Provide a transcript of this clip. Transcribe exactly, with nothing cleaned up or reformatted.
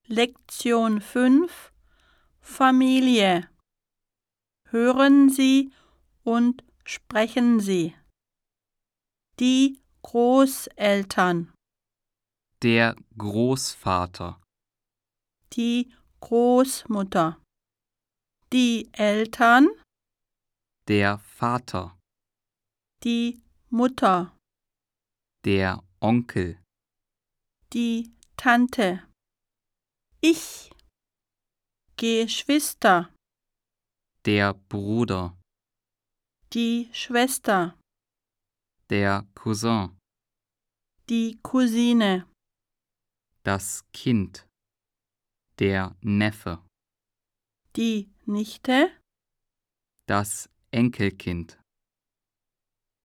Lektion fünf Familie. Hören Sie und sprechen Sie. Die Großeltern, Der Großvater, die Großmutter, die Eltern, der Vater, die Mutter, der Onkel, die Tante, ich, Geschwister, der Bruder, die Schwester, der Cousin, die Cousine, das Kind, der Neffe, die Nichte, das Enkelkind.